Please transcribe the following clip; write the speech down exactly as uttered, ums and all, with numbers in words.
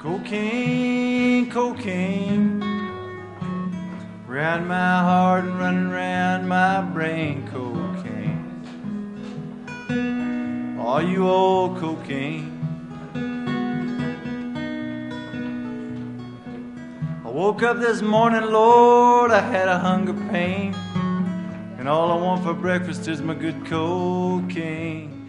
Cocaine, cocaine, round my heart and running round my brain. Cocaine, oh, you old cocaine. I woke up this morning, Lord, I had a hunger pain, and all I want for breakfast is my good cocaine.